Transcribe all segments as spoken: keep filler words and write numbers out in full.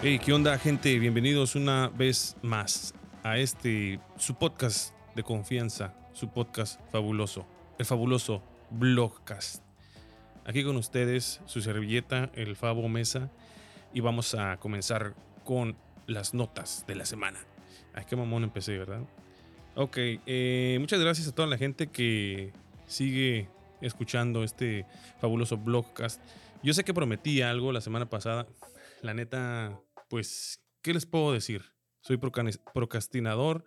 Hey, ¿qué onda, gente? Bienvenidos una vez más a este, su podcast de confianza, su podcast fabuloso, el fabuloso Blogcast. Aquí con ustedes, su servilleta, el Fabo Mesa, y vamos a comenzar con las notas de la semana. Ay, qué mamón empecé, ¿verdad? Ok, eh, muchas gracias a toda la gente que sigue escuchando este fabuloso Blogcast. Yo sé que prometí algo la semana pasada. La neta, pues, ¿qué les puedo decir? Soy procrastinador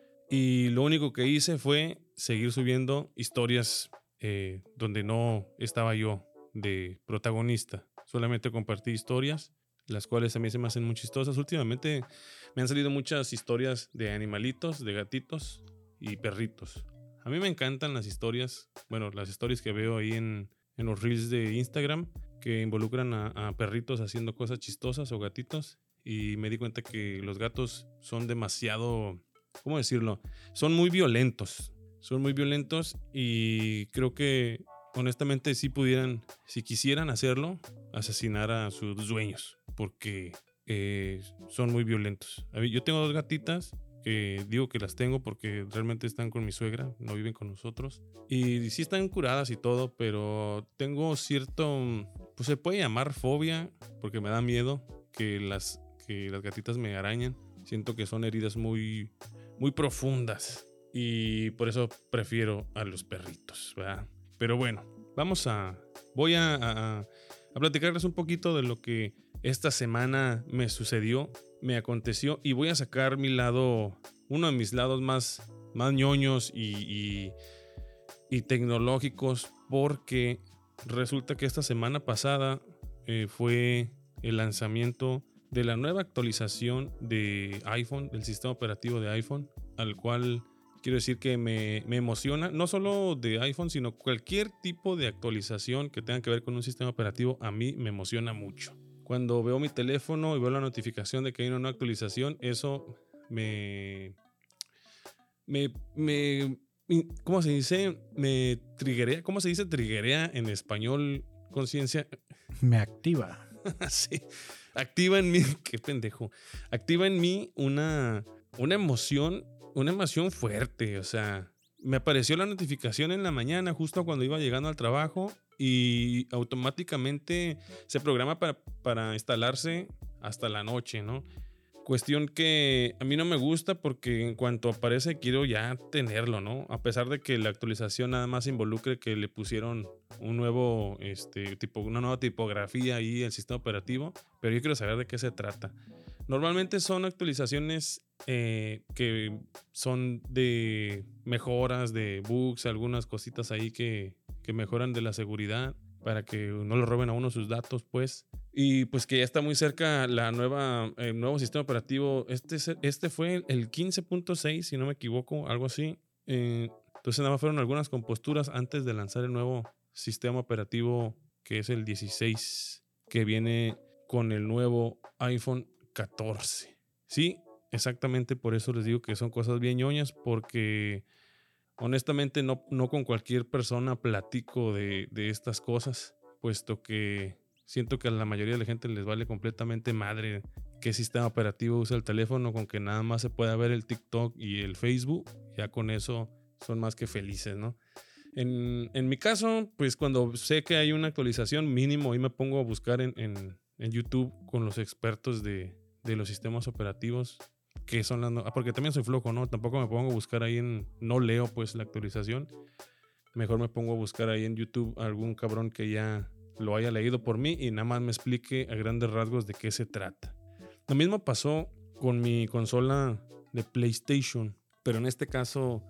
y lo único que hice fue seguir subiendo historias eh, donde no estaba yo de protagonista. Solamente compartí historias, las cuales a mí se me hacen muy chistosas. Últimamente me han salido muchas historias de animalitos, de gatitos y perritos. A mí me encantan las historias, bueno, las historias que veo ahí en, en los reels de Instagram que involucran a, a perritos haciendo cosas chistosas o gatitos. Y me di cuenta que los gatos son demasiado, ¿cómo decirlo? Son muy violentos. Son muy violentos y creo que honestamente si pudieran, si quisieran hacerlo, asesinar a sus dueños. Porque eh, son muy violentos. A mí, yo tengo dos gatitas que digo que las tengo porque realmente están con mi suegra, no viven con nosotros. Y sí están curadas y todo, pero tengo cierto, pues se puede llamar fobia, porque me da miedo que las, que las gatitas me arañen. Siento que son heridas muy, muy profundas y por eso prefiero a los perritos, ¿verdad? Pero bueno, vamos a, voy a, a, a platicarles un poquito de lo que esta semana me sucedió, me aconteció, y voy a sacar mi lado, uno de mis lados más, más ñoños y, y, y tecnológicos, porque resulta que esta semana pasada eh, fue el lanzamiento de la nueva actualización de iPhone, del sistema operativo de iPhone, al cual quiero decir que me, me emociona, no solo de iPhone, sino cualquier tipo de actualización que tenga que ver con un sistema operativo, a mí me emociona mucho. Cuando veo mi teléfono y veo la notificación de que hay una nueva actualización, eso me, me, me, ¿cómo se dice? Me triggerea, ¿cómo se dice triggerea en español? Conciencia. Me activa. Sí, activa en mí, qué pendejo, activa en mí una, una emoción, una emoción fuerte. O sea, me apareció la notificación en la mañana justo cuando iba llegando al trabajo y automáticamente se programa para, para instalarse hasta la noche, ¿no? Cuestión que a mí no me gusta porque en cuanto aparece quiero ya tenerlo, ¿no? A pesar de que la actualización nada más involucre que le pusieron un nuevo, este, tipo, una nueva tipografía ahí al sistema operativo, pero yo quiero saber de qué se trata. Normalmente son actualizaciones eh, que son de mejoras, de bugs, algunas cositas ahí que, que mejoran de la seguridad para que no le roben a uno sus datos, pues. Y pues que ya está muy cerca la nueva, el nuevo sistema operativo. Este, este fue el quince punto seis, si no me equivoco, algo así. Eh, entonces nada más fueron algunas composturas antes de lanzar el nuevo sistema operativo, que es el dieciséis, que viene con el nuevo iPhone catorce. Sí, exactamente por eso les digo que son cosas bien ñoñas, porque honestamente no, no con cualquier persona platico de, de estas cosas, puesto que siento que a la mayoría de la gente les vale completamente madre qué sistema operativo usa el teléfono, con que nada más se pueda ver el TikTok y el Facebook, ya con eso son más que felices, ¿no? En, en mi caso, pues cuando sé que hay una actualización, mínimo ahí me pongo a buscar en, en, en YouTube con los expertos de, de los sistemas operativos, que son las, no, porque también soy flojo, ¿no? Tampoco me pongo a buscar ahí en, no leo pues la actualización, mejor me pongo a buscar ahí en YouTube algún cabrón que ya lo haya leído por mí y nada más me explique a grandes rasgos de qué se trata. Lo mismo pasó con mi consola de PlayStation, pero en este caso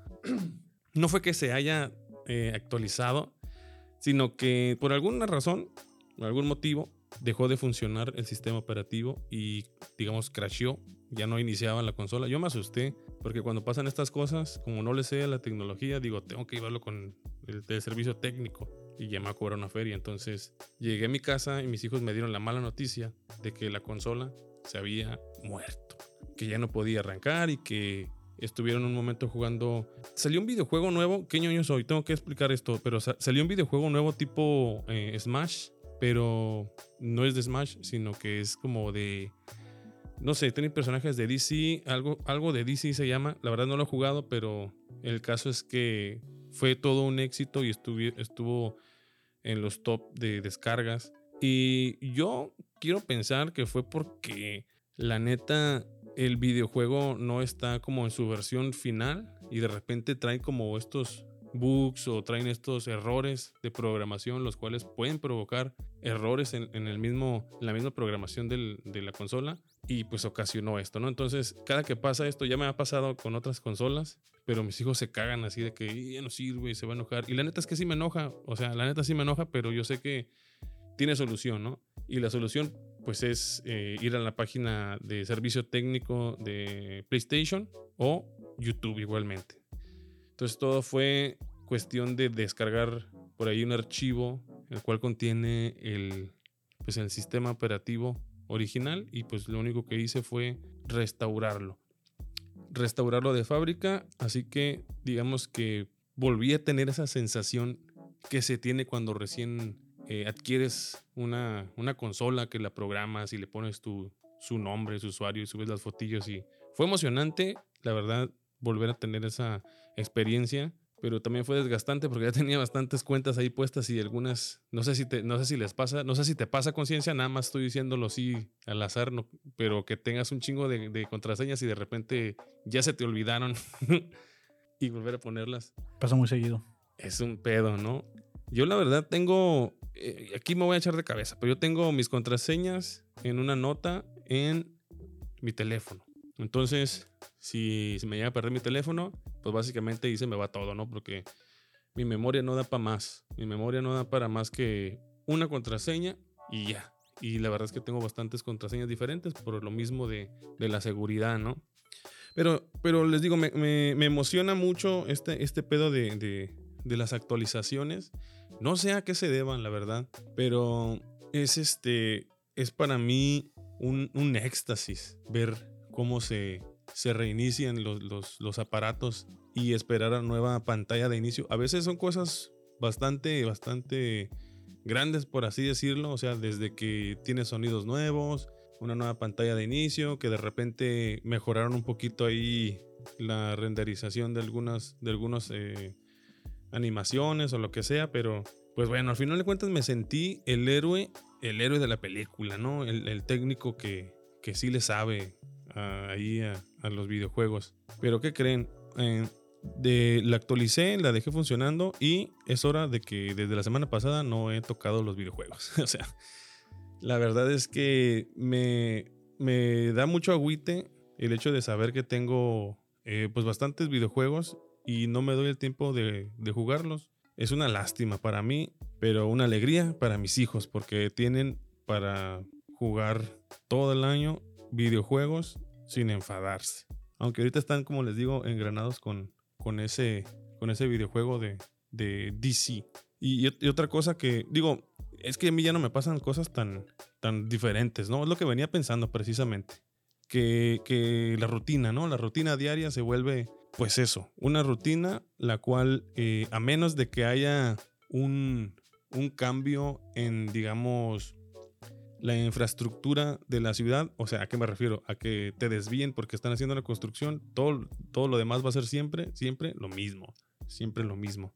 no fue que se haya eh, actualizado, sino que por alguna razón, por algún motivo, dejó de funcionar el sistema operativo y, digamos, crasheó. Ya no iniciaba la consola. Yo me asusté porque cuando pasan estas cosas, como no le sé a la tecnología, digo, tengo que llevarlo con el, el servicio técnico y ya me va a cobrar una feria. Entonces llegué a mi casa y mis hijos me dieron la mala noticia de que la consola se había muerto, que ya no podía arrancar y que estuvieron un momento jugando. Salió un videojuego nuevo. ¿Qué ñoño soy? Tengo que explicar esto. Pero salió un videojuego nuevo tipo eh, Smash, pero no es de Smash, sino que es como de no sé, tiene personajes de D C, algo, algo de D C se llama, la verdad no lo he jugado, pero el caso es que fue todo un éxito y estuvo, estuvo en los top de descargas. Y yo quiero pensar que fue porque la neta el videojuego no está como en su versión final y de repente trae como estos bugs o traen estos errores de programación, los cuales pueden provocar errores en, en el mismo, en la misma programación del, de la consola, y pues ocasionó esto, ¿no? Entonces, cada que pasa esto, ya me ha pasado con otras consolas, pero mis hijos se cagan así de que ya no sirve y se va a enojar. Y la neta es que sí me enoja, o sea, la neta sí me enoja, pero yo sé que tiene solución, ¿no? Y la solución, pues, es eh, ir a la página de servicio técnico de PlayStation o YouTube igualmente. Entonces todo fue cuestión de descargar por ahí un archivo el cual contiene el, pues el sistema operativo original, y pues lo único que hice fue restaurarlo. Restaurarlo de fábrica, así que digamos que volví a tener esa sensación que se tiene cuando recién eh, adquieres una, una consola, que la programas y le pones tu, su nombre, su usuario, y subes las fotillos, y fue emocionante, la verdad, volver a tener esa experiencia, pero también fue desgastante porque ya tenía bastantes cuentas ahí puestas y algunas, no sé si, te, no sé si les pasa, no sé si te pasa, Conciencia, nada más estoy diciéndolo así al azar, no, pero que tengas un chingo de, de contraseñas y de repente ya se te olvidaron y volver a ponerlas. Pasa muy seguido. Es un pedo, ¿no? Yo la verdad tengo, eh, aquí me voy a echar de cabeza, pero yo tengo mis contraseñas en una nota en mi teléfono. Entonces, si, si me llega a perder mi teléfono, pues básicamente ahí se me va todo, ¿no? Porque mi memoria no da para más. Mi memoria no da para más que una contraseña y ya. Y la verdad es que tengo bastantes contraseñas diferentes por lo mismo de, de la seguridad, ¿no? Pero, pero les digo, me, me, me emociona mucho este, este pedo de, de, de las actualizaciones. No sé a qué se deban, la verdad, pero es, este, es para mí un, un éxtasis ver cómo se, se reinician los, los, los aparatos y esperar a nueva pantalla de inicio. A veces son cosas bastante, bastante grandes, por así decirlo. O sea, desde que tiene sonidos nuevos, una nueva pantalla de inicio, que de repente mejoraron un poquito ahí la renderización de algunas, de algunas eh, animaciones o lo que sea, pero pues bueno, al final de cuentas me sentí el héroe, el héroe de la película, ¿no? El, el técnico que, que sí le sabe a, ahí a, a los videojuegos. Pero ¿qué creen? Eh, de, la actualicé, la dejé funcionando y es hora de que desde la semana pasada no he tocado los videojuegos. O sea, la verdad es que me, me da mucho agüite el hecho de saber que tengo eh, pues bastantes videojuegos y no me doy el tiempo de, de jugarlos. Es una lástima para mí, pero una alegría para mis hijos, porque tienen para jugar todo el año videojuegos sin enfadarse. Aunque ahorita están, como les digo, engranados con, con, ese, con ese videojuego de, de D C. Y, y otra cosa que, digo, es que a mí ya no me pasan cosas tan, tan diferentes, ¿no? Es lo que venía pensando precisamente. Que, que la rutina, ¿no? La rutina diaria se vuelve, pues eso, una rutina la cual, eh, a menos de que haya un, un cambio en, digamos, la infraestructura de la ciudad, o sea, ¿a qué me refiero? A que te desvíen porque están haciendo la construcción, todo, todo lo demás va a ser siempre, siempre lo mismo, siempre lo mismo.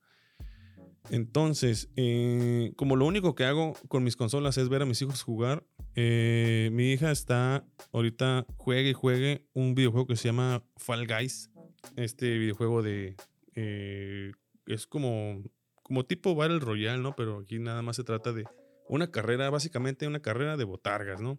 Entonces, eh, como lo único que hago con mis consolas es ver a mis hijos jugar, eh, mi hija está ahorita juegue y juegue un videojuego que se llama Fall Guys. Este videojuego de eh, es como, como tipo Battle Royale, ¿no? Pero aquí nada más se trata de una carrera, básicamente una carrera de botargas, ¿no?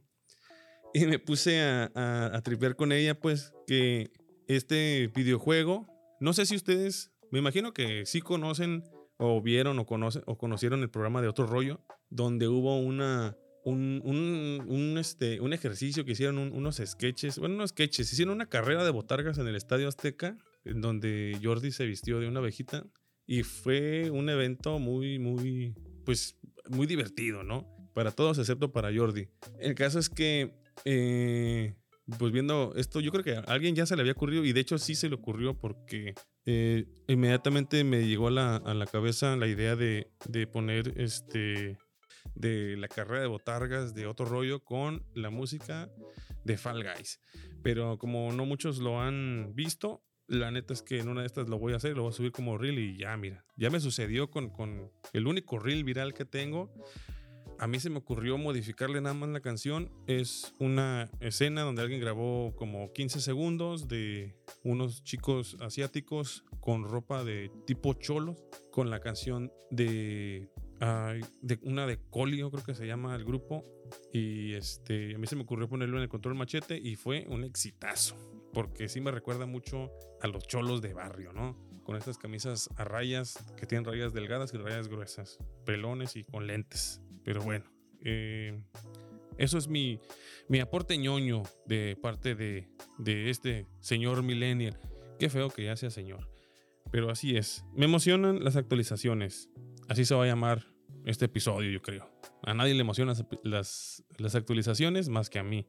Y me puse a, a, a tripear con ella, pues, que este videojuego, no sé si ustedes, me imagino que sí conocen o vieron o, conoce, o conocieron el programa de Otro Rollo, donde hubo una, un, un, un, este, un ejercicio que hicieron, un, unos sketches, bueno, unos sketches, hicieron una carrera de botargas en el Estadio Azteca, en donde Jordi se vistió de una abejita, y fue un evento muy, muy, pues, muy divertido, ¿no? Para todos excepto para Jordi. El caso es que, eh, pues viendo esto, yo creo que a alguien ya se le había ocurrido, y de hecho sí se le ocurrió porque eh, inmediatamente me llegó a la, a la cabeza la idea de, de poner este de la carrera de botargas de Otro Rollo con la música de Fall Guys. Pero como no muchos lo han visto, la neta es que en una de estas lo voy a hacer, lo voy a subir como reel y ya, mira, ya me sucedió con, con el único reel viral que tengo. A mí se me ocurrió modificarle nada más la canción. Es una escena donde alguien grabó como quince segundos de unos chicos asiáticos con ropa de tipo cholos, con la canción de, uh, de una de Colio, creo que se llama el grupo. Y este, a mí se me ocurrió ponerlo en el Control Machete y fue un exitazo, porque sí me recuerda mucho a los cholos de barrio, ¿no? Con estas camisas a rayas que tienen rayas delgadas y rayas gruesas, pelones y con lentes. Pero bueno, eh, eso es mi, mi aporte ñoño de parte de, de este señor millennial. Qué feo que ya sea señor, pero así es. Me emocionan las actualizaciones. Así se va a llamar este episodio, yo creo. A nadie le emocionan las, las, las actualizaciones más que a mí.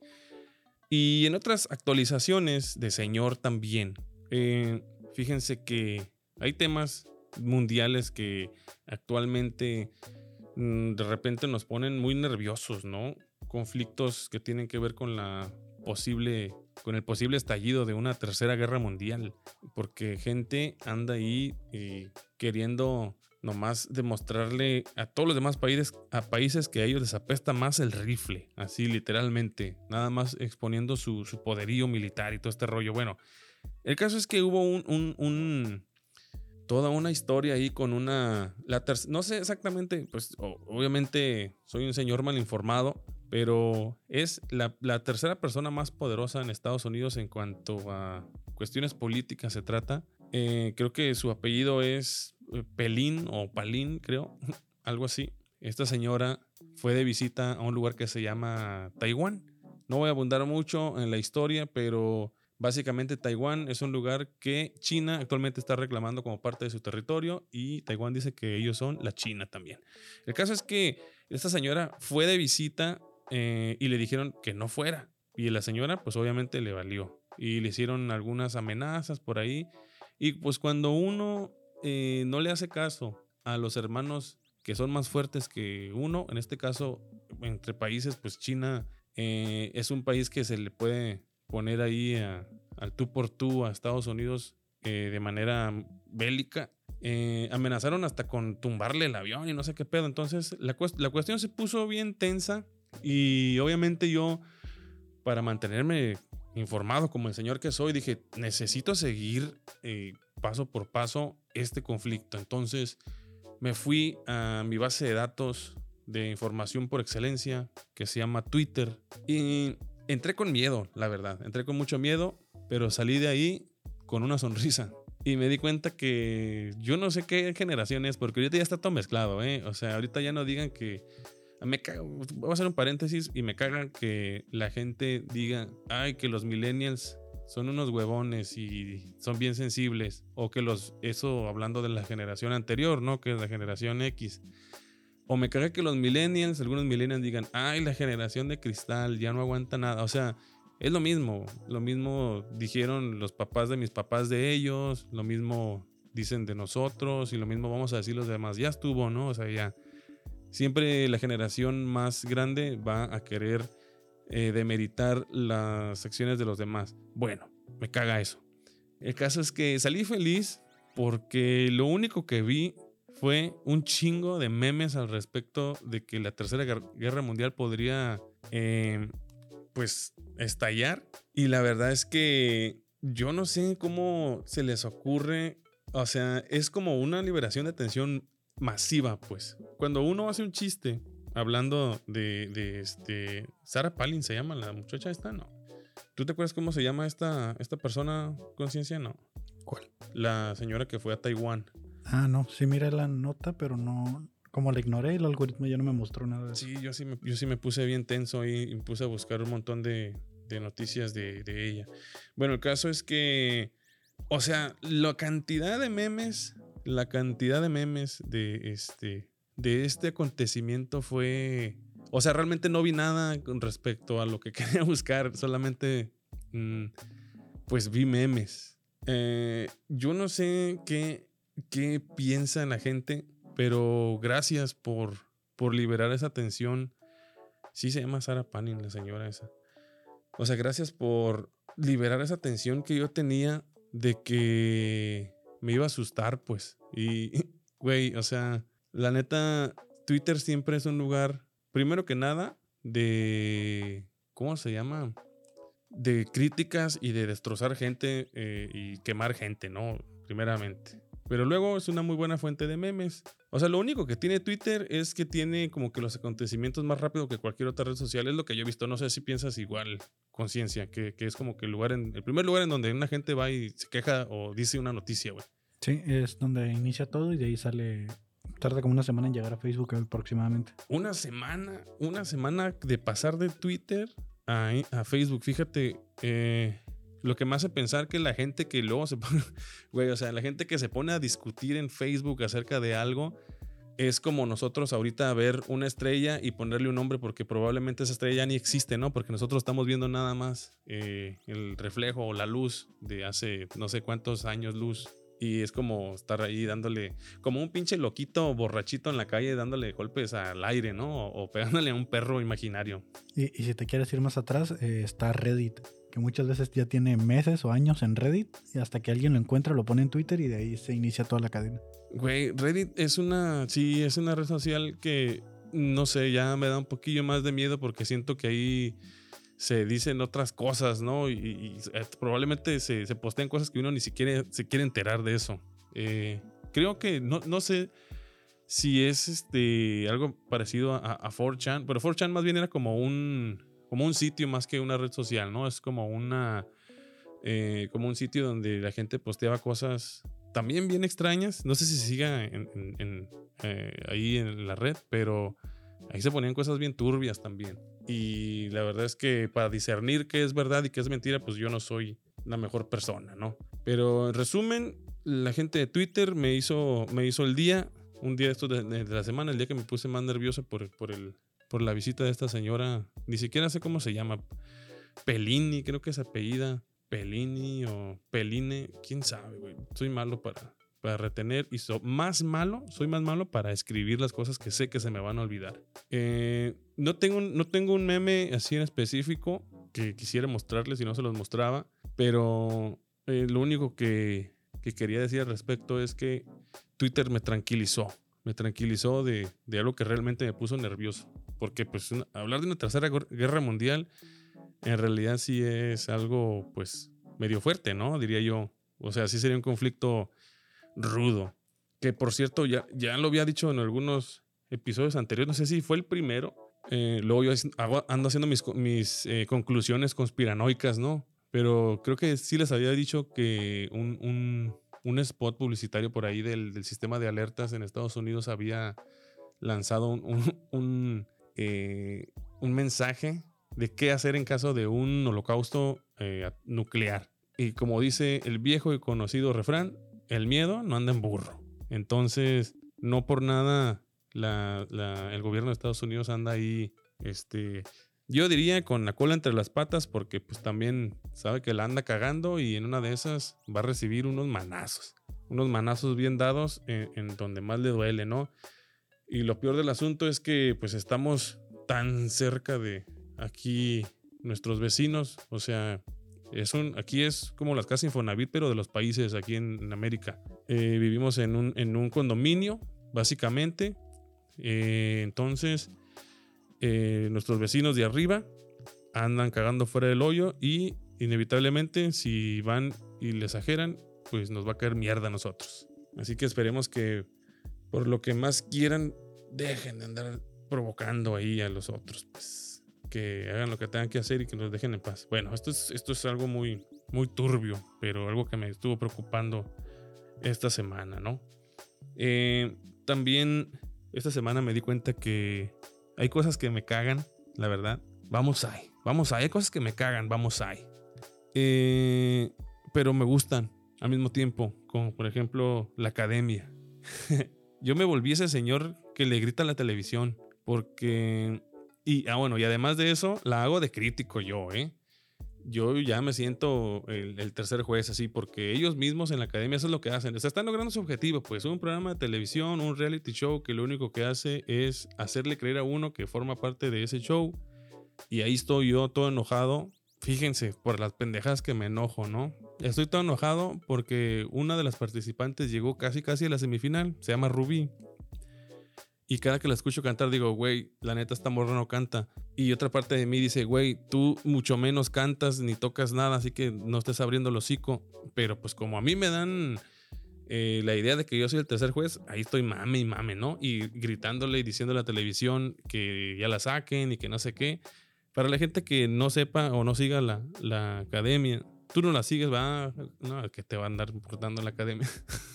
Y en otras actualizaciones de señor también, eh, fíjense que hay temas mundiales que actualmente de repente nos ponen muy nerviosos, ¿no? Conflictos que tienen que ver con la posible, con el posible estallido de una tercera guerra mundial, porque gente anda ahí eh, queriendo nomás demostrarle a todos los demás países, a países que a ellos les apesta más el rifle, así literalmente, nada más exponiendo su, su poderío militar y todo este rollo. Bueno, el caso es que hubo un, un, un toda una historia ahí con una, la ter- no sé exactamente, pues o, obviamente soy un señor mal informado, pero es la, la tercera persona más poderosa en Estados Unidos en cuanto a cuestiones políticas se trata. Eh, creo que su apellido es Pelín o Palín, creo, algo así. Esta señora fue de visita a un lugar que se llama Taiwán. No voy a abundar mucho en la historia, pero básicamente Taiwán es un lugar que China actualmente está reclamando como parte de su territorio y Taiwán dice que ellos son la China también. El caso es que esta señora fue de visita eh, y le dijeron que no fuera. Y la señora pues obviamente le valió. Y le hicieron algunas amenazas por ahí. Y pues cuando uno eh, no le hace caso a los hermanos que son más fuertes que uno, en este caso entre países, pues China eh, es un país que se le puede poner ahí a, al tú por tú a Estados Unidos eh, de manera bélica. Eh, amenazaron hasta con tumbarle el avión y no sé qué pedo. Entonces la, cuest- la cuestión se puso bien tensa y obviamente yo, para mantenerme informado como el señor que soy, dije, necesito seguir eh, paso por paso este conflicto. Entonces me fui a mi base de datos de información por excelencia que se llama Twitter y entré con miedo, la verdad, entré con mucho miedo, pero salí de ahí con una sonrisa y me di cuenta que yo no sé qué generación es, porque ahorita ya está todo mezclado, ¿eh? O sea, ahorita ya no digan que me caga, voy a hacer un paréntesis y me caga que la gente diga, ay, que los millennials son unos huevones y son bien sensibles, o que los, eso hablando de la generación anterior, ¿no? Que es la generación X. O me caga que los millennials, algunos millennials digan, ay, la generación de cristal ya no aguanta nada. O sea, es lo mismo. Lo mismo dijeron los papás de mis papás de ellos, lo mismo dicen de nosotros y lo mismo vamos a decir los demás. Ya estuvo, ¿no? O sea, ya. Siempre la generación más grande va a querer eh, demeritar las acciones de los demás. Bueno, me caga eso. El caso es que salí feliz porque lo único que vi fue un chingo de memes al respecto de que la tercera guerra mundial podría eh, pues estallar. Y la verdad es que yo no sé cómo se les ocurre. O sea, es como una liberación de tensión masiva, pues. Cuando uno hace un chiste hablando de, de este Sarah Palin se llama la muchacha esta, no. ¿Tú te acuerdas cómo se llama esta, esta persona, conciencia? No. ¿Cuál? La señora que fue a Taiwán. Ah, no, sí miré la nota, pero no, como la ignoré, el algoritmo ya no me mostró nada de eso. Sí, yo sí me, yo sí me puse bien tenso y, y me puse a buscar un montón de, de noticias de, de ella. Bueno, el caso es que, o sea, la cantidad de memes, la cantidad de memes de este, de este acontecimiento fue, o sea, realmente no vi nada con respecto a lo que quería buscar, solamente, mmm, pues vi memes. Eh, yo no sé qué, qué piensa la gente, pero gracias por por liberar esa tensión. Sí se llama Sarah Palin, la señora esa. O sea, gracias por liberar esa tensión que yo tenía de que me iba a asustar, pues. Y, güey, o sea, la neta, Twitter siempre es un lugar, primero que nada, de... ¿Cómo se llama? De críticas y de destrozar gente eh, y quemar gente, ¿no? Primeramente. Pero luego es una muy buena fuente de memes. O sea, lo único que tiene Twitter es que tiene como que los acontecimientos más rápido que cualquier otra red social. Es lo que yo he visto. No sé si piensas igual, Conciencia, que, que es como que el lugar en, el primer lugar en donde una gente va y se queja o dice una noticia, güey. Sí, es donde inicia todo y de ahí sale. Tarda como una semana en llegar a Facebook aproximadamente. Una semana, una semana de pasar de Twitter a, a Facebook. Fíjate, eh, lo que me hace pensar que la gente que luego se pone, güey, o sea, la gente que se pone a discutir en Facebook acerca de algo es como nosotros ahorita ver una estrella y ponerle un nombre porque probablemente esa estrella ya ni existe, ¿no? Porque nosotros estamos viendo nada más eh, el reflejo o la luz de hace no sé cuántos años luz. Y es como estar ahí dándole, como un pinche loquito borrachito en la calle dándole golpes al aire, ¿no? O, o pegándole a un perro imaginario. Y, y si te quieres ir más atrás, eh, está Reddit, que muchas veces ya tiene meses o años en Reddit y hasta que alguien lo encuentra lo pone en Twitter y de ahí se inicia toda la cadena. Güey, Reddit es una, sí, es una red social que, no sé, ya me da un poquillo más de miedo porque siento que ahí se dicen otras cosas, ¿no? Y, y eh, probablemente se, se postean cosas que uno ni siquiera se quiere enterar de eso. Eh, creo que, no, no sé si es este algo parecido a, a cuatro chan, pero cuatro chan más bien era como un, como un sitio más que una red social, ¿no? Es como una, eh, como un sitio donde la gente posteaba cosas también bien extrañas. No sé si se siga en, en, en, eh, ahí en la red, pero ahí se ponían cosas bien turbias también. Y la verdad es que para discernir qué es verdad y qué es mentira, pues yo no soy la mejor persona, ¿no? Pero en resumen, la gente de Twitter me hizo, me hizo el día, un día esto de, de, de la semana, el día que me puse más nervioso por, por, el, por la visita de esta señora. Ni siquiera sé cómo se llama. Pelini, creo que es apellida. Pelini o Peline, quién sabe, güey. Soy malo para, para retener y so, más malo, soy más malo para escribir las cosas que sé que se me van a olvidar. Eh, no, tengo, no tengo un meme así en específico que quisiera mostrarles y no se los mostraba, pero eh, lo único que, que quería decir al respecto es que Twitter me tranquilizó, me tranquilizó de, de algo que realmente me puso nervioso, porque pues una, hablar de una tercera guerra mundial en realidad sí es algo pues medio fuerte, ¿no? Diría yo. O sea, sí sería un conflicto rudo. Que por cierto, ya, ya lo había dicho en algunos episodios anteriores. No sé si fue el primero. Eh, luego yo hago, ando haciendo mis, mis eh, conclusiones conspiranoicas, ¿no? Pero creo que sí les había dicho que un, un, un spot publicitario por ahí del, del sistema de alertas en Estados Unidos había lanzado un, un, un, eh, un mensaje de qué hacer en caso de un holocausto eh, nuclear. Y como dice el viejo y conocido refrán, el miedo no anda en burro. Entonces, no por nada la, la, el gobierno de Estados Unidos anda ahí, este, yo diría con la cola entre las patas, porque pues también sabe que la anda cagando y en una de esas va a recibir unos manazos. Unos manazos bien dados en, en donde más le duele, ¿no? Y lo peor del asunto es que pues estamos tan cerca de aquí nuestros vecinos, o sea, es un, aquí es como las casas Infonavit, pero de los países aquí en, en América. Eh, vivimos en un, en un condominio, básicamente. Eh, entonces, eh, nuestros vecinos de arriba andan cagando fuera del hoyo y inevitablemente si van y les ajeran, pues nos va a caer mierda a nosotros. Así que esperemos que por lo que más quieran, dejen de andar provocando ahí a los otros, pues. Que hagan lo que tengan que hacer y que nos dejen en paz. Bueno, esto es, esto es algo muy, muy turbio, pero algo que me estuvo preocupando esta semana, ¿no? Eh, también esta semana me di cuenta que hay cosas que me cagan, la verdad. Vamos ahí, vamos ahí. Hay cosas que me cagan, vamos ahí. Eh, pero me gustan al mismo tiempo, como por ejemplo la academia. Yo me volví ese señor que le grita a la televisión porque... Y, ah, bueno, y además de eso, la hago de crítico yo, ¿eh? yo ya me siento el, el tercer juez así, porque ellos mismos en la academia eso es lo que hacen. O sea, están logrando su objetivo, pues un programa de televisión, un reality show que lo único que hace es hacerle creer a uno que forma parte de ese show. Y ahí estoy yo todo enojado. Fíjense, por las pendejas que me enojo, ¿no? Estoy todo enojado porque una de las participantes llegó casi casi a la semifinal. Se llama Rubí. Y cada que la escucho cantar digo, güey, la neta esta morra no canta. Y otra parte de mí dice, güey, tú mucho menos cantas ni tocas nada, así que no estés abriendo el hocico. Pero pues como a mí me dan eh, la idea de que yo soy el tercer juez, ahí estoy mame y mame, ¿no? Y gritándole y diciéndole a la televisión que ya la saquen y que no sé qué. Para la gente que no sepa o no siga la, la academia, tú no la sigues, va, no, que te va a andar importando la academia.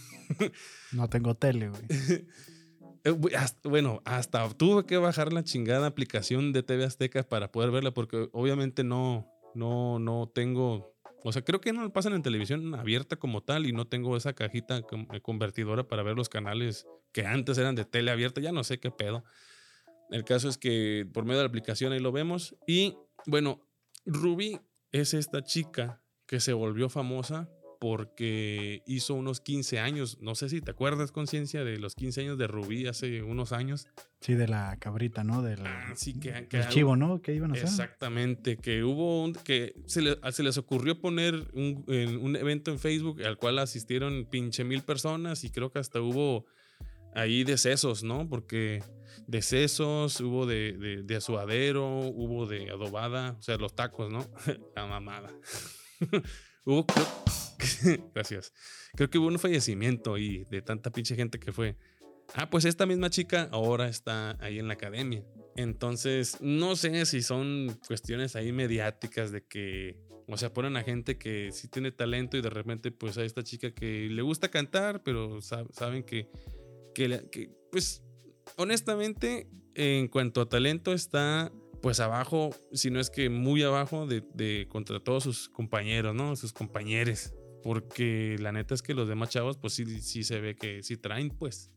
No tengo tele, güey. Bueno, hasta tuve que bajar la chingada aplicación de T V Azteca para poder verla, porque obviamente no, no, no tengo, o sea, creo que no lo pasan en televisión abierta como tal y no tengo esa cajita convertidora para ver los canales que antes eran de tele abierta, ya no sé qué pedo. El caso es que por medio de la aplicación ahí lo vemos y bueno, Rubí es esta chica que se volvió famosa porque hizo unos quince años. No sé si te acuerdas, Conciencia, de los quince años de Rubí hace unos años. Sí, de la cabrita, ¿no? Del, ah, sí, que, que el chivo, ¿no? ¿Qué iban a hacer? Exactamente, que hubo un, que se, le, se les ocurrió poner un, un evento en Facebook al cual asistieron pinche mil personas y creo que hasta hubo ahí decesos, ¿no? Porque decesos, hubo de, de, de azuadero, hubo de adobada, o sea, los tacos, ¿no? La mamada. Hubo, creo, gracias. Creo que hubo un fallecimiento ahí de tanta pinche gente que fue. Ah, pues esta misma chica ahora está ahí en la academia. Entonces, no sé si son cuestiones ahí mediáticas de que, o sea, ponen a gente que sí tiene talento y de repente, pues a esta chica que le gusta cantar, pero sab- saben que, que, que, pues, honestamente, en cuanto a talento está pues abajo, si no es que muy abajo de, de contra todos sus compañeros, ¿no? Sus compañeros. Porque la neta es que los demás chavos, pues sí, sí se ve que sí traen, pues.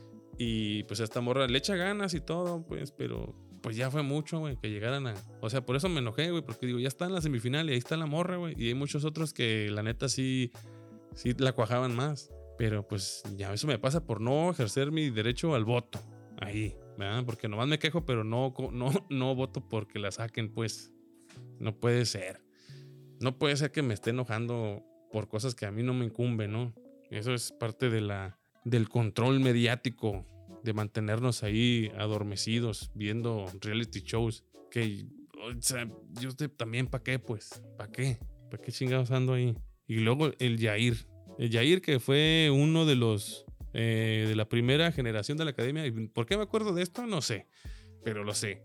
Y pues esta morra le echa ganas y todo, pues, pero pues ya fue mucho, güey, que llegaran a... O sea, por eso me enojé, güey, porque digo, ya está en la semifinal y ahí está la morra, güey. Y hay muchos otros que la neta sí, sí la cuajaban más. Pero pues ya eso me pasa por no ejercer mi derecho al voto. Ahí, ¿verdad? Porque nomás me quejo, pero no, no, no voto porque la saquen, pues. No puede ser. No puede ser que me esté enojando por cosas que a mí no me incumben, ¿no? Eso es parte de la, del control mediático, de mantenernos ahí adormecidos viendo reality shows. Que, o sea, yo también, ¿para qué, pues? ¿Para qué? ¿Para qué chingados ando ahí? Y luego el Yair. El Yair, que fue uno de los... Eh, de la primera generación de la academia. ¿Por qué me acuerdo de esto? No sé, pero lo sé.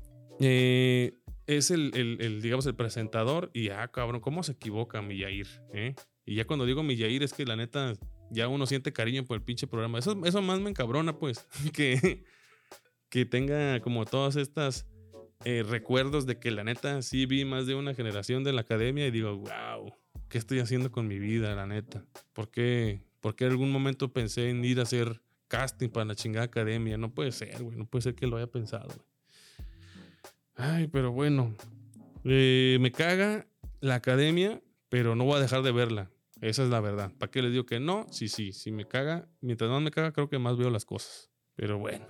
Eh, es el, el, el, digamos, el presentador y ah, cabrón, ¿cómo se equivoca mi Yair? ¿Eh? Y ya cuando digo mi Yair es que la neta ya uno siente cariño por el pinche programa. Eso, eso más me encabrona, pues, que, que tenga como todas estas eh, recuerdos de que la neta sí vi más de una generación de la academia y digo, wow, ¿qué estoy haciendo con mi vida, la neta? ¿Por qué? Porque en algún momento pensé en ir a hacer casting para la chingada academia. No puede ser, güey. No puede ser que lo haya pensado, güey. Ay, pero bueno. Eh, me caga la academia, pero no voy a dejar de verla. Esa es la verdad. ¿Para qué les digo que no? Sí, sí. Si me caga, mientras más me caga, creo que más veo las cosas. Pero bueno.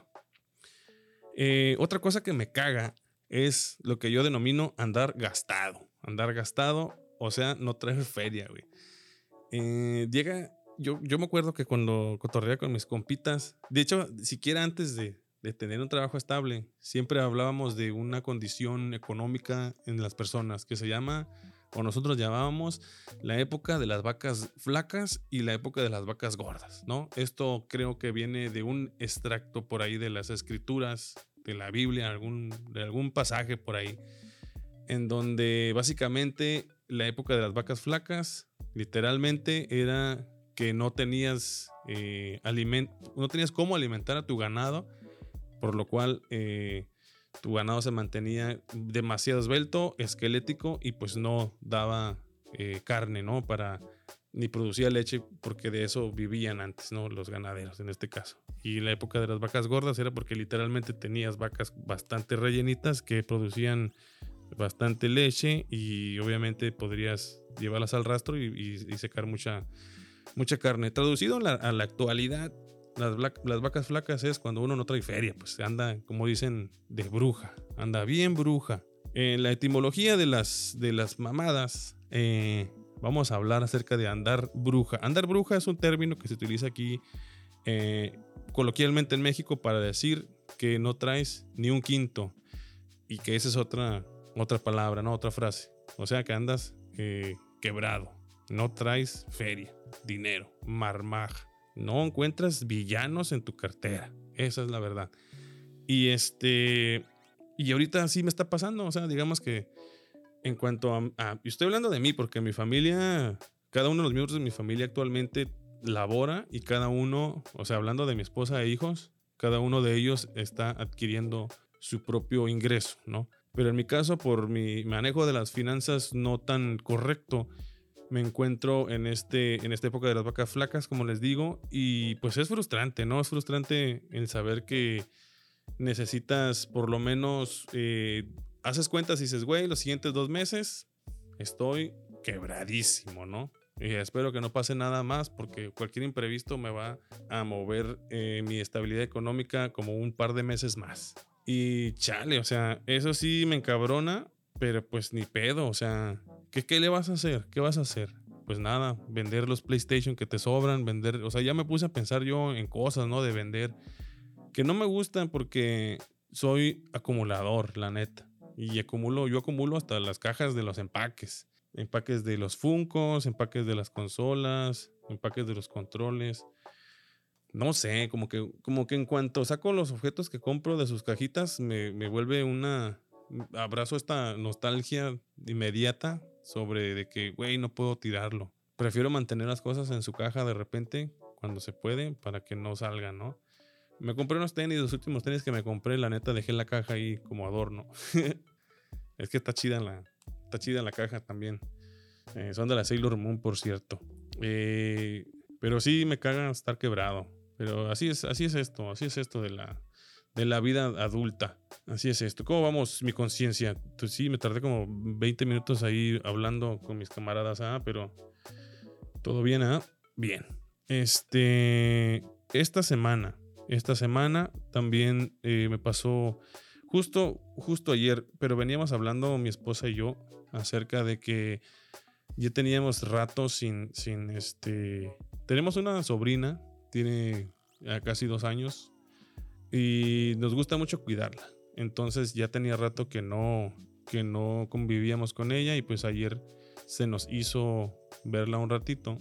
Eh, otra cosa que me caga es lo que yo denomino andar gastado. Andar gastado, o sea, no traer feria, güey. Eh, llega... Yo, yo me acuerdo que cuando cotorreaba con mis compitas, de hecho, siquiera antes de, de tener un trabajo estable, siempre hablábamos de una condición económica en las personas que se llama, o nosotros llamábamos, la época de las vacas flacas y la época de las vacas gordas, ¿no? Esto creo que viene de un extracto por ahí de las escrituras, de la Biblia, algún, de algún pasaje por ahí, en donde básicamente la época de las vacas flacas, literalmente era... que no tenías eh, aliment no tenías cómo alimentar a tu ganado, por lo cual eh, tu ganado se mantenía demasiado esbelto, esquelético y pues no daba eh, carne, ¿no? Para ni producía leche, porque de eso vivían antes, ¿no? Los ganaderos en este caso. Y la época de las vacas gordas era porque literalmente tenías vacas bastante rellenitas que producían bastante leche y obviamente podrías llevarlas al rastro y, y, y secar mucha, mucha carne. Traducido a la, a la actualidad, las, black, las vacas flacas es cuando uno no trae feria, pues anda, como dicen, de bruja, anda bien bruja. En la etimología de las, de las mamadas, eh, vamos a hablar acerca de andar bruja. Andar bruja es un término que se utiliza aquí eh, coloquialmente en México para decir que no traes ni un quinto y que esa es otra, otra palabra, ¿no? Otra frase. O sea que andas eh, quebrado, no traes feria, dinero, marmaja, no encuentras villanos en tu cartera. Esa es la verdad. Y este y ahorita sí me está pasando, o sea, digamos que en cuanto a, a y estoy hablando de mí porque mi familia, cada uno de los miembros de mi familia actualmente labora y cada uno, o sea, hablando de mi esposa e hijos, cada uno de ellos está adquiriendo su propio ingreso, ¿no? Pero en mi caso, por mi manejo de las finanzas no tan correcto, me encuentro en, este, en esta época de las vacas flacas, como les digo, y pues es frustrante, ¿no? Es frustrante el saber que necesitas por lo menos, eh, haces cuentas y dices, güey, los siguientes dos meses estoy quebradísimo, ¿no? Y espero que no pase nada más porque cualquier imprevisto me va a mover eh, mi estabilidad económica como un par de meses más. Y chale, o sea, eso sí me encabrona, pero pues ni pedo, o sea, ¿qué, qué le vas a hacer? ¿Qué vas a hacer? Pues nada, vender los PlayStation que te sobran, vender, o sea, ya me puse a pensar yo en cosas, ¿no? De vender, que no me gustan porque soy acumulador, la neta. Y acumulo, yo acumulo hasta las cajas de los empaques. Empaques de los Funkos, empaques de las consolas, empaques de los controles. No sé, como que, como que en cuanto saco los objetos que compro de sus cajitas, me, me vuelve una... Abrazo esta nostalgia inmediata sobre de que, güey, no puedo tirarlo. Prefiero mantener las cosas en su caja de repente, cuando se puede, para que no salgan, ¿no? Me compré unos tenis, los últimos tenis que me compré, la neta dejé la caja ahí como adorno. Es que está chida la, está chida la caja también. Eh, son de la Sailor Moon, por cierto. Eh, pero sí me caga estar quebrado. Pero así es, así es esto, así es esto de la, de la vida adulta. Así es esto. ¿Cómo vamos, mi conciencia? Pues sí, me tardé como veinte minutos ahí hablando con mis camaradas, ah, pero todo bien, ah, bien. Este, esta semana, esta semana también eh, me pasó justo, justo ayer, pero veníamos hablando mi esposa y yo acerca de que ya teníamos rato sin, sin este, tenemos una sobrina, tiene ya casi dos años y nos gusta mucho cuidarla. Entonces ya tenía rato que no, que no convivíamos con ella y pues ayer se nos hizo verla un ratito.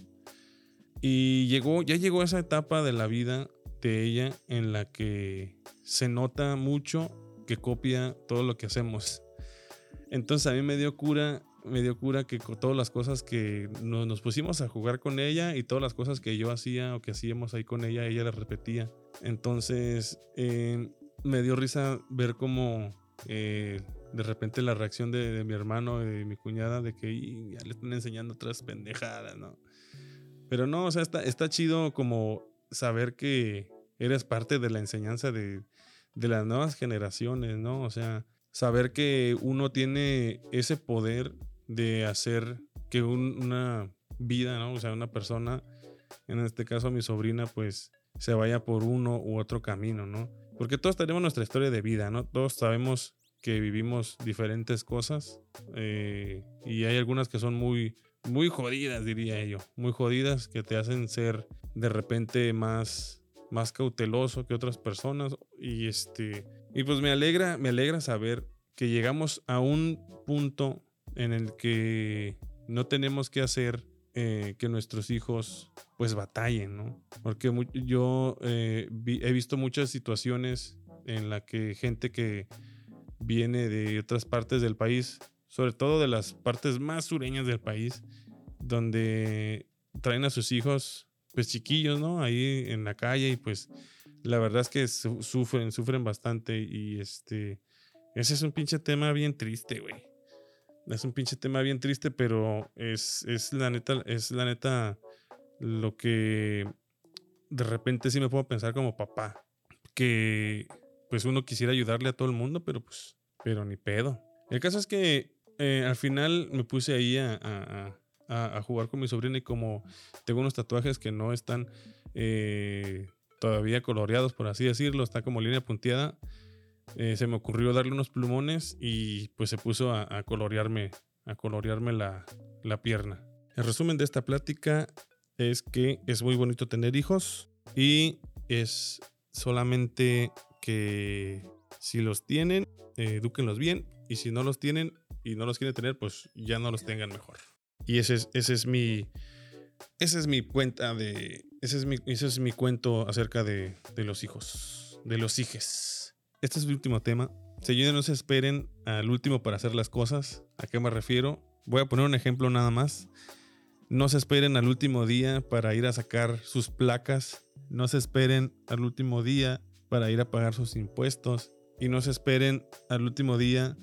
Y llegó, ya llegó esa etapa de la vida de ella en la que se nota mucho que copia todo lo que hacemos. Entonces a mí me dio cura, me dio cura que con todas las cosas que nos, nos pusimos a jugar con ella y todas las cosas que yo hacía o que hacíamos ahí con ella, ella las repetía. Entonces eh, me dio risa ver cómo eh, de repente la reacción de, de mi hermano y de mi cuñada de que ya le están enseñando otras pendejadas, ¿no? Pero no, o sea, está, está chido como saber que eres parte de la enseñanza de, de las nuevas generaciones, ¿no? O sea, saber que uno tiene ese poder de hacer que un, una vida, ¿no? O sea, una persona, en este caso mi sobrina, pues se vaya por uno u otro camino, ¿no? Porque todos tenemos nuestra historia de vida, ¿no? Todos sabemos que vivimos diferentes cosas eh, y hay algunas que son muy... muy jodidas, diría yo, muy jodidas, que te hacen ser de repente más, más cauteloso que otras personas. Y este, y pues me alegra, me alegra saber que llegamos a un punto en el que no tenemos que hacer eh, que nuestros hijos pues batallen, ¿no? Porque mu- yo eh, vi, he visto muchas situaciones en las que gente que viene de otras partes del país, sobre todo de las partes más sureñas del país, donde traen a sus hijos pues chiquillos, ¿no? Ahí en la calle y pues la verdad es que su- sufren, sufren bastante y este, ese es un pinche tema bien triste, güey. Es un pinche tema bien triste, pero es, es la neta, es la neta lo que de repente sí me puedo pensar como papá, que pues uno quisiera ayudarle a todo el mundo, pero pues, pero ni pedo. El caso es que eh, al final me puse ahí a, a, a, a jugar con mi sobrina y como tengo unos tatuajes que no están eh, todavía coloreados, por así decirlo, está como línea punteada, eh, se me ocurrió darle unos plumones y pues se puso a, a colorearme, a colorearme la, la pierna. El resumen de esta plática es que es muy bonito tener hijos y es solamente que si los tienen, eh, edúquenlos bien, y si no los tienen y no los quieren tener, pues ya no los tengan mejor. Y ese es, ese es mi ese es mi cuenta de ese es mi, ese es mi cuento acerca de, de los hijos, de los hijes. Este es mi último tema. Señores, no se esperen al último para hacer las cosas. ¿A qué me refiero? Voy a poner un ejemplo nada más. No se esperen al último día para ir a sacar sus placas. No se esperen al último día para ir a pagar sus impuestos. Y no se esperen al último día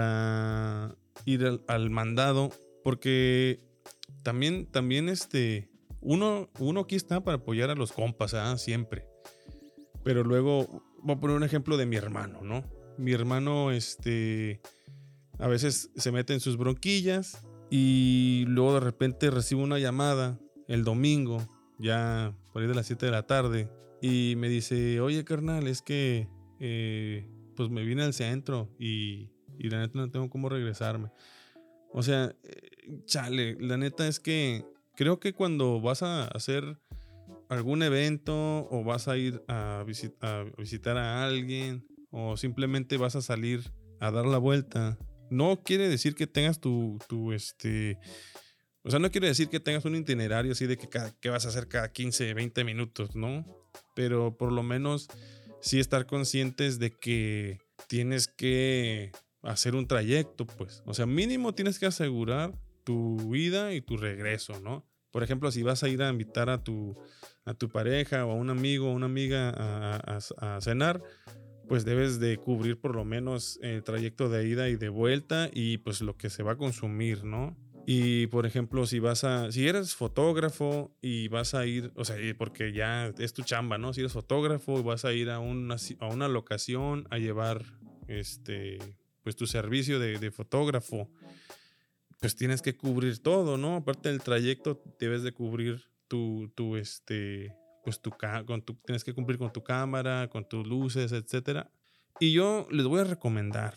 para ir al, al mandado. Porque también, también este, uno, uno aquí está para apoyar a los compas, ¿eh? Siempre. Pero luego voy a poner un ejemplo de mi hermano, ¿no? Mi hermano, este, a veces se mete en sus bronquillas y luego de repente recibo una llamada el domingo, ya por ahí de las siete de la tarde, y me dice, oye carnal, es que eh, pues me vine al centro y, y la neta no tengo cómo regresarme. O sea, eh, chale, la neta es que creo que cuando vas a hacer algún evento o vas a ir a, visit- a visitar a alguien o simplemente vas a salir a dar la vuelta, no quiere decir que tengas tu, tu este, o sea, no quiere decir que tengas un itinerario así de que, cada, que vas a hacer cada quince, veinte minutos, ¿no? Pero por lo menos sí estar conscientes de que tienes que hacer un trayecto, pues. O sea, mínimo tienes que asegurar tu ida y tu regreso, ¿no? Por ejemplo, si vas a ir a invitar a tu, a tu pareja o a un amigo o una amiga a, a, a cenar, pues debes de cubrir por lo menos el trayecto de ida y de vuelta y pues lo que se va a consumir, ¿no? Y por ejemplo, si vas a, si eres fotógrafo y vas a ir, o sea, porque ya es tu chamba, ¿no? Si eres fotógrafo y vas a ir a una, a una locación a llevar, este, pues tu servicio de, de fotógrafo, pues tienes que cubrir todo, ¿no? Aparte del trayecto, debes de cubrir tu, tu este, pues tu, con tu, tienes que cumplir con tu cámara, con tus luces, etcétera. Y yo les voy a recomendar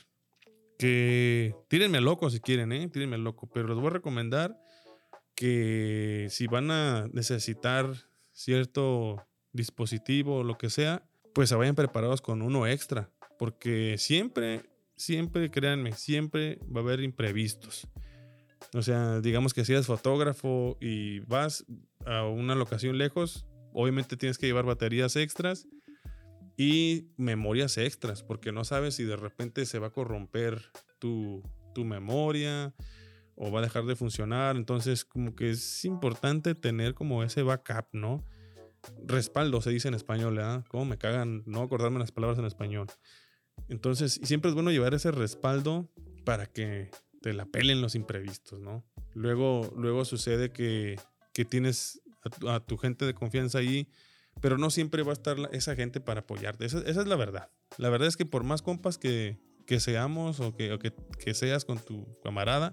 que tírenme a loco si quieren, ¿eh? Tírenme a loco, pero les voy a recomendar que si van a necesitar cierto dispositivo o lo que sea, pues se vayan preparados con uno extra, porque siempre, siempre, créanme, siempre va a haber imprevistos. O sea, digamos que si eres fotógrafo y vas a una locación lejos, obviamente tienes que llevar baterías extras y memorias extras, porque no sabes si de repente se va a corromper tu, tu memoria o va a dejar de funcionar. Entonces, como que es importante tener como ese backup, ¿no? Respaldo se dice en español, ¿verdad? Cómo me cagan no acordarme las palabras en español. Entonces, siempre es bueno llevar ese respaldo para que te la pelen los imprevistos, ¿no? Luego, luego sucede que, que tienes a tu, a tu gente de confianza ahí, pero no siempre va a estar la, esa gente para apoyarte. Esa, esa es la verdad. La verdad es que por más compas que, que seamos o, que, o que, que seas con tu camarada,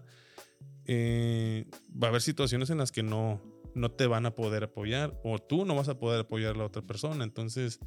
eh, va a haber situaciones en las que no, no te van a poder apoyar o tú no vas a poder apoyar a la otra persona. Entonces,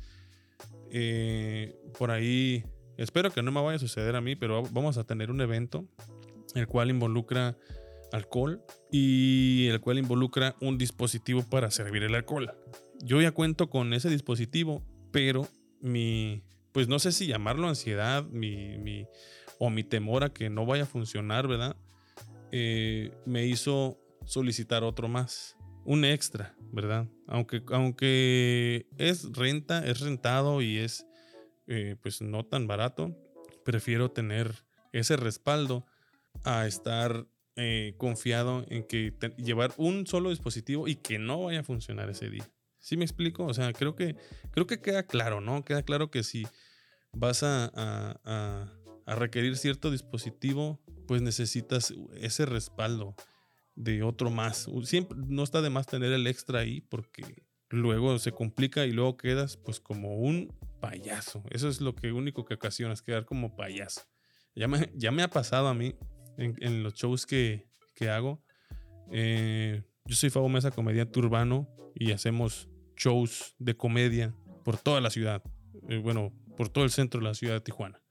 eh, por ahí, espero que no me vaya a suceder a mí, pero vamos a tener un evento el cual involucra alcohol y el cual involucra un dispositivo para servir el alcohol. Yo ya cuento con ese dispositivo, pero mi, pues no sé si llamarlo ansiedad, mi, mi, o mi temor a que no vaya a funcionar, ¿verdad? Eh, me hizo solicitar otro más, un extra, ¿verdad? Aunque, aunque es renta, es rentado y es eh, pues no tan barato, prefiero tener ese respaldo a estar eh, confiado en que te, llevar un solo dispositivo y que no vaya a funcionar ese día. ¿Sí me explico? O sea, creo que, creo que queda claro, ¿no? Queda claro que si vas a, a, a, a requerir cierto dispositivo, pues necesitas ese respaldo de otro más. Siempre no está de más tener el extra ahí porque luego se complica y luego quedas pues como un payaso. Eso es lo que único que ocasiona, es quedar como payaso. Ya me, ya me ha pasado a mí en, en los shows que, que hago. Eh, yo soy Fabo Mesa, comediante urbano, y hacemos shows de comedia por toda la ciudad. Eh, bueno, por todo el centro de la ciudad de Tijuana.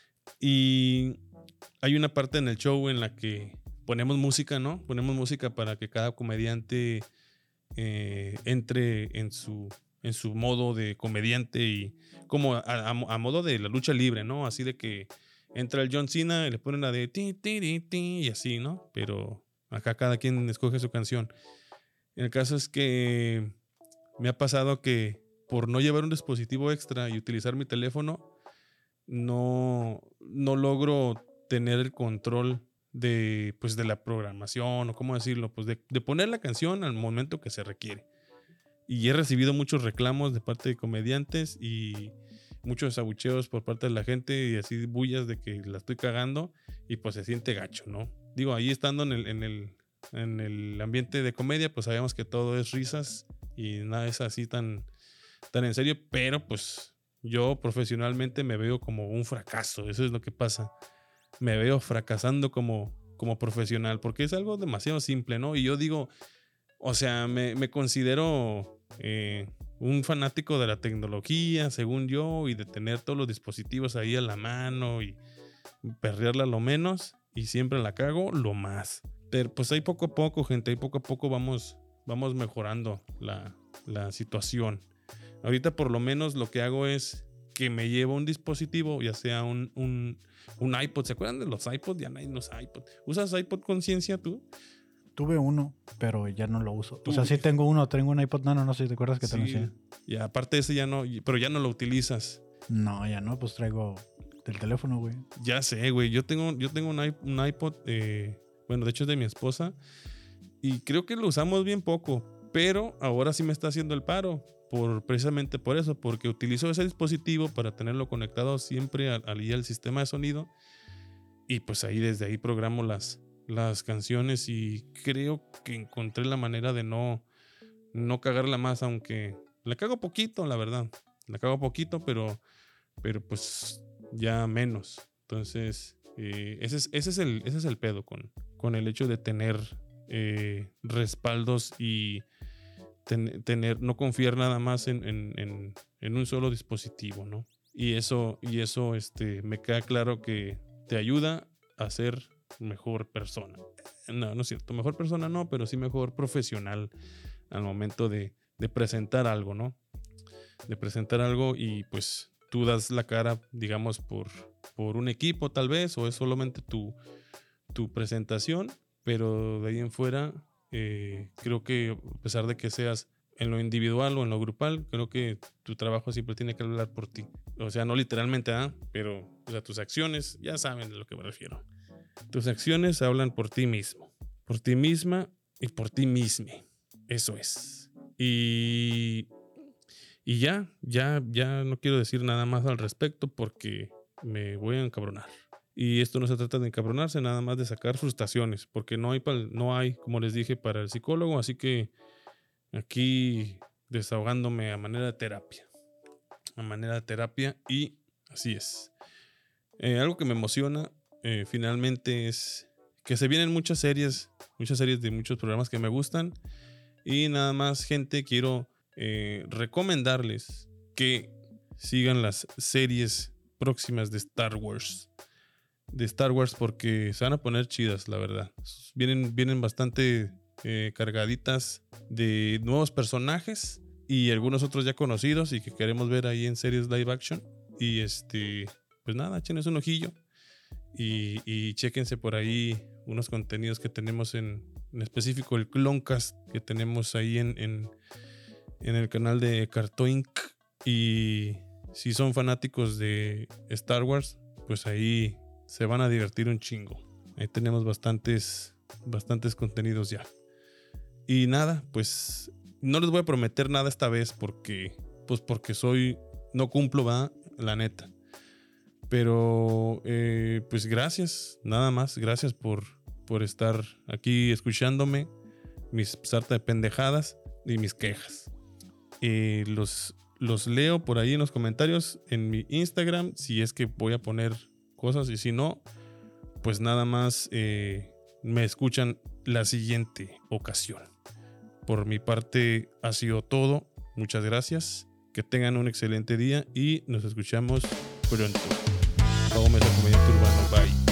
Y hay una parte en el show en la que ponemos música, ¿no? Ponemos música para que cada comediante eh, entre en su, en su modo de comediante y como a, a, a modo de la lucha libre, ¿no? Así de que entra el John Cena y le ponen la de ti, ti, ti, ti, y así, ¿no? Pero acá cada quien escoge su canción. El caso es que me ha pasado que por no llevar un dispositivo extra y utilizar mi teléfono, no, no logro tener el control de, pues, de la programación, o cómo decirlo, pues de, de poner la canción al momento que se requiere. Y he recibido muchos reclamos de parte de comediantes y muchos abucheos por parte de la gente y así bullas de que la estoy cagando, y pues se siente gacho, ¿no? Digo, ahí estando en el, en el, en el ambiente de comedia, pues sabemos que todo es risas y nada es así tan, tan en serio, pero pues yo profesionalmente me veo como un fracaso. Eso es lo que pasa. Me veo fracasando como, como profesional, porque es algo demasiado simple, ¿no? Y yo digo, o sea, me, me considero eh, un fanático de la tecnología, según yo, y de tener todos los dispositivos ahí a la mano y perrearla lo menos, y siempre la cago lo más. Pero pues ahí poco a poco, gente, ahí poco a poco vamos, vamos mejorando la, la situación. Ahorita por lo menos lo que hago es que me llevo un dispositivo, ya sea un, un, un iPod. ¿Se acuerdan de los iPod? Ya no hay los iPod. ¿Usas iPod Conciencia tú? Tuve uno, pero ya no lo uso. O sea, sí tengo uno, tengo un iPod Nano, no sé si te acuerdas que sí, te lo enseñé. Y aparte de ese ya no, pero ya no lo utilizas. No, ya no, pues traigo del teléfono, güey. Ya sé, güey. Yo tengo, yo tengo un, iP- un iPod, eh, bueno, de hecho es de mi esposa, y creo que lo usamos bien poco, pero ahora sí me está haciendo el paro. Por, precisamente por eso, porque utilizo ese dispositivo para tenerlo conectado siempre al, al, al sistema de sonido, y pues ahí desde ahí programo las, las canciones, y creo que encontré la manera de no, no cagarla más, aunque la cago poquito, la verdad, la cago poquito, pero, pero pues ya menos. Entonces eh, ese, es, ese, es el, ese es el pedo con, con el hecho de tener eh, respaldos y ten, tener, no confiar nada más en, en, en, en un solo dispositivo, ¿no? Y eso, y eso este, me queda claro que te ayuda a ser mejor persona. No, no es cierto, mejor persona no, pero sí mejor profesional al momento de, de presentar algo, ¿no? De presentar algo, y pues tú das la cara, digamos, por, por un equipo tal vez, o es solamente tu, tu presentación, pero de ahí en fuera, eh, creo que a pesar de que seas en lo individual o en lo grupal, creo que tu trabajo siempre tiene que hablar por ti. O sea, no literalmente, ¿eh? Pero o sea, tus acciones, ya saben de lo que me refiero. Tus acciones hablan por ti mismo, por ti misma y por ti mismo. Eso es. Y, y ya, ya, ya no quiero decir nada más al respecto porque me voy a encabronar. Y esto no se trata de encabronarse, nada más de sacar frustraciones, porque no hay, no hay, como les dije, para el psicólogo, así que aquí desahogándome a manera de terapia, a manera de terapia, y así es. Eh, algo que me emociona eh, finalmente es que se vienen muchas series, muchas series de muchos programas que me gustan, y nada más, gente, quiero eh, recomendarles que sigan las series próximas de Star Wars. De Star Wars, porque se van a poner chidas, la verdad. Vienen, vienen bastante eh, cargaditas de nuevos personajes y algunos otros ya conocidos y que queremos ver ahí en series live action. Y este, pues nada, échenles un ojillo y, y chéquense por ahí unos contenidos que tenemos en, en específico el Cloncast que tenemos ahí en, en, en el canal de Cartoink. Y si son fanáticos de Star Wars, pues ahí se van a divertir un chingo. Ahí tenemos bastantes, bastantes contenidos ya. Y nada, pues no les voy a prometer nada esta vez porque, pues porque soy, no cumplo, va, la neta. Pero, eh, pues gracias, nada más, gracias por, por estar aquí escuchándome, mis sarta de pendejadas y mis quejas. Eh, los, los leo por ahí en los comentarios en mi Instagram, si es que voy a poner cosas. Y si no, pues nada más eh, me escuchan la siguiente ocasión. Por mi parte ha sido todo. Muchas gracias. Que tengan un excelente día y nos escuchamos pronto. Pago Mesa, comediante urbano. Bye.